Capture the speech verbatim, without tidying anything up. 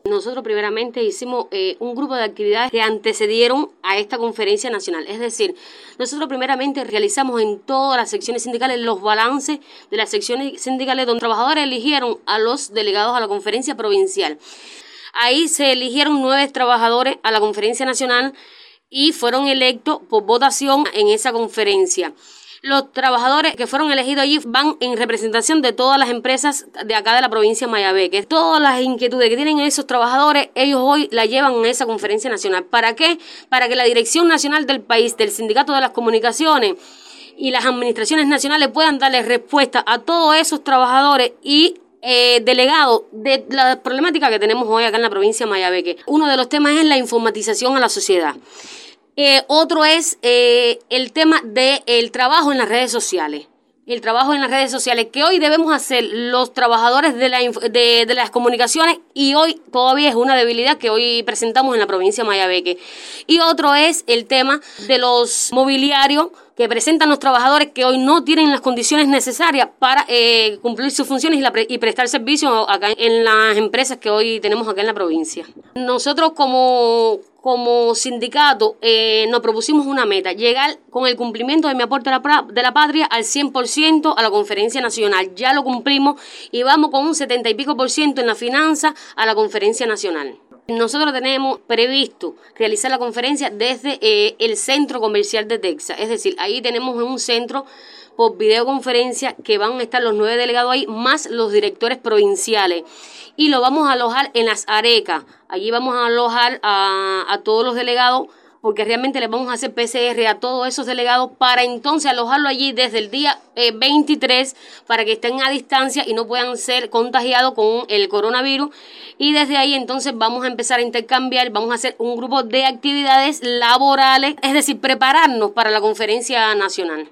Nosotros primeramente hicimos eh, un grupo de actividades que antecedieron a esta conferencia nacional. Es decir, nosotros primeramente realizamos en todas las secciones sindicales los balances de las secciones sindicales donde los trabajadores eligieron a los delegados a la conferencia provincial. Ahí se eligieron nueve trabajadores a la conferencia nacional y fueron electos por votación en esa conferencia. Los trabajadores que fueron elegidos allí van en representación de todas las empresas de acá de la provincia de Mayabeque. Todas las inquietudes que tienen esos trabajadores, ellos hoy las llevan a esa conferencia nacional. ¿Para qué? Para que la dirección nacional del país, del Sindicato de las Comunicaciones y las administraciones nacionales puedan darle respuesta a todos esos trabajadores y Eh, delegado de la problemática que tenemos hoy acá en la provincia de Mayabeque. Uno de los temas es la informatización a la sociedad. Eh, otro es eh, el tema del trabajo en las redes sociales. El trabajo en las redes sociales que hoy debemos hacer los trabajadores de, la, de, de las comunicaciones y hoy todavía es una debilidad que hoy presentamos en la provincia de Mayabeque. Y otro es el tema de los mobiliarios que presentan los trabajadores que hoy no tienen las condiciones necesarias para eh, cumplir sus funciones y, la pre y prestar servicio acá en las empresas que hoy tenemos acá en la provincia. Nosotros como, como sindicato eh, nos propusimos una meta, llegar con el cumplimiento de mi aporte de la, de la patria al cien por ciento a la conferencia nacional. Ya lo cumplimos y vamos con un setenta y pico por ciento en la finanza a la conferencia nacional. Nosotros tenemos previsto realizar la conferencia desde eh, el centro comercial de Texas, es decir, ahí tenemos un centro por videoconferencia que van a estar los nueve delegados ahí, más los directores provinciales, y lo vamos a alojar en las Arecas. Allí vamos a alojar a, a todos los delegados, porque realmente les vamos a hacer P C R a todos esos delegados para entonces alojarlo allí desde el día eh, veintitrés para que estén a distancia y no puedan ser contagiados con el coronavirus. Y desde ahí entonces vamos a empezar a intercambiar, vamos a hacer un grupo de actividades laborales, es decir, prepararnos para la conferencia nacional.